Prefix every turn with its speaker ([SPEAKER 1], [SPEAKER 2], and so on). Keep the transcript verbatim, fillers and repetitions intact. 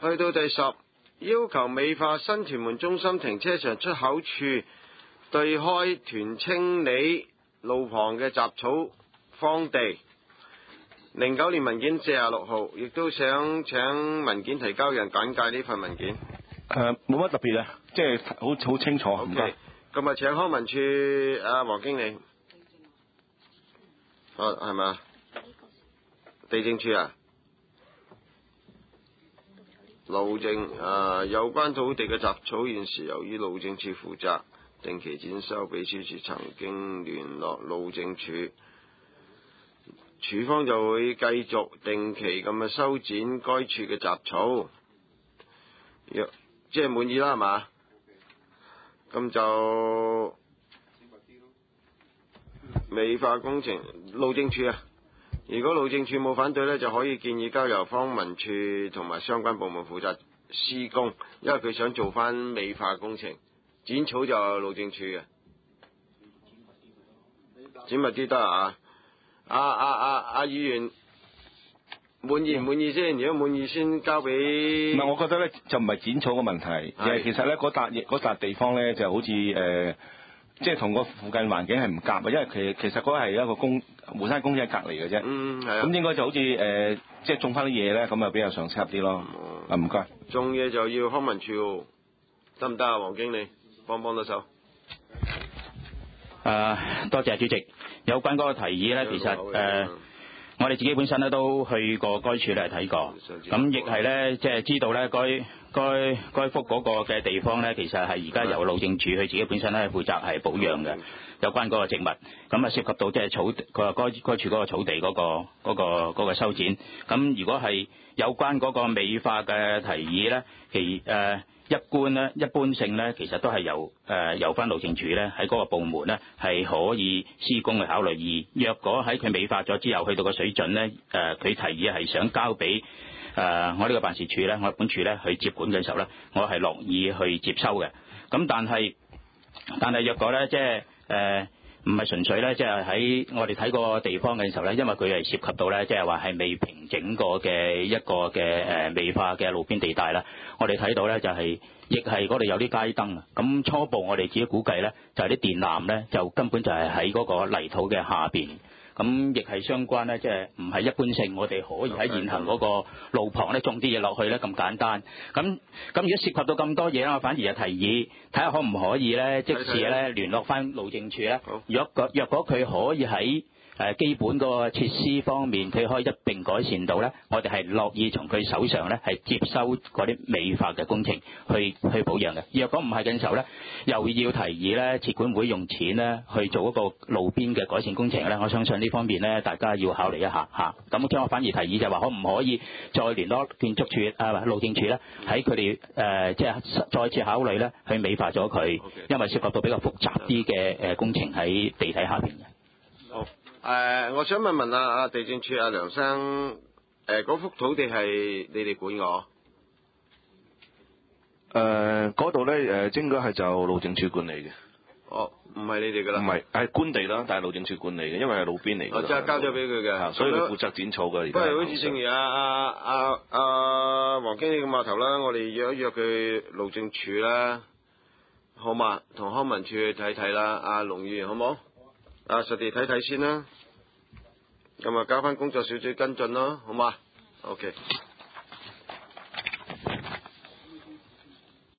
[SPEAKER 1] 去到第十，要求美化新屯門中心停車場出口處對開團清理路旁嘅雜草荒地。零九年文件四十六號，亦都想請文件提交人簡介呢份文件。
[SPEAKER 2] 誒，冇乜特別啊，即係好好清楚。唔該。
[SPEAKER 1] 咁啊，請康文署阿黃經理。好，係咪啊？地政處啊？路政啊，有關土地嘅雜草現時由於路政處負責，定期剪收。秘書處曾經聯絡路政處，處方就會繼續定期咁去修剪該處嘅雜草。若即係滿意啦，係嘛？咁就美化工程，路政處啊。如果路政處冇反對呢，就可以建議交由康文署同埋相關部門負責施工，因為佢想做翻美化工程，剪草就係路政處嘅，剪密啲得啊！阿阿阿阿議員滿意唔滿意先？如果滿意先交俾。
[SPEAKER 2] 唔係，我覺得呢就唔係剪草嘅問題，而係其實呢嗰笪嗰笪地方呢就好似誒。呃即係同個附近環境係唔夾啊，因為其其實嗰係一個公湖山公園喺隔離嘅啫。
[SPEAKER 1] 嗯，係啊。
[SPEAKER 2] 咁應該就好似誒、呃，即係種翻啲嘢咧，咁啊比較上適合啲咯。啊，唔該。
[SPEAKER 1] 種嘢就要康文署，得唔得啊，黃經理？幫幫到手。
[SPEAKER 3] 誒、uh, 多謝主席。有關嗰個提議咧，其實誒、呃、我哋自己本身咧都去過該處嚟睇過，咁亦係咧即係知道咧該該該幅嗰個嘅地方咧，其實係而家由路政署佢自己本身咧負責係保養嘅。有關嗰個植物，咁啊涉及到即係草佢話該該處嗰個草地嗰、嗰個嗰、嗰個嗰、嗰個修剪。咁如果係有關嗰個美化嘅提議咧，其誒。呃一般咧，一般性咧，其實都係由誒、呃、由翻路政署咧喺嗰個部門咧係可以施工去考慮。而若果喺佢美化咗之後，去到個水準咧，誒、呃、佢提議係想交俾誒、呃、我呢個辦事處咧，我本處咧去接管嘅時候咧，我係樂意去接收嘅。咁但係但係若果咧，即係誒唔係純粹咧，即係喺我哋睇個地方嘅時候咧，因為佢係涉及到咧，即係話係未平整過嘅一個嘅誒美化嘅路邊地帶啦。我哋睇到咧就係亦係嗰度有啲街燈啊。咁初步我哋自己估計咧，就係啲電纜咧就根本就係喺嗰個泥土嘅下邊。咁亦係相關咧，即係唔係一般性，我哋可以喺現行嗰個路旁咧種啲嘢落去咧咁簡單。咁咁如果涉及到咁多嘢啦，我反而係提議睇下可唔可以咧，即時咧聯絡翻路政署咧。若果若果佢可以喺誒基本個設施方面，佢可以一並改善到咧，我哋係樂意從佢手上咧係接收嗰啲美化嘅工程去去保養嘅。若果唔係嘅時候咧，又要提議咧，設管會用錢咧去做一個路邊嘅改善工程咧，我相信呢方面咧，大家要考慮一下嚇。咁將我反而提議就話，可唔可以再聯絡建築署啊路政署咧，喺佢哋誒即係再次考慮咧，去美化咗佢，因為涉及到比較複雜啲嘅誒工程喺地體下邊嘅。
[SPEAKER 1] 好。誒、呃，我想問問啊，啊地政處阿梁生，誒、呃、嗰幅土地係你哋管嘅？
[SPEAKER 4] 誒，嗰度咧誒，應該係就路政處管理嘅。
[SPEAKER 1] 哦，唔係你哋噶啦。
[SPEAKER 4] 唔係，係官地啦，但係路政處管理嘅，因為係路邊嚟嘅。
[SPEAKER 1] 哦，即係交咗俾佢嘅，
[SPEAKER 4] 所以佢負責剪草嘅。
[SPEAKER 1] 不過好似正如阿阿阿阿黃經理咁話頭啦，我哋約一約佢路政處啦，好嘛？同康文署去睇睇啦，阿龍議員好冇？啊，實地睇睇先啦，咁啊交翻工作小組跟進咯，好嘛 ？OK。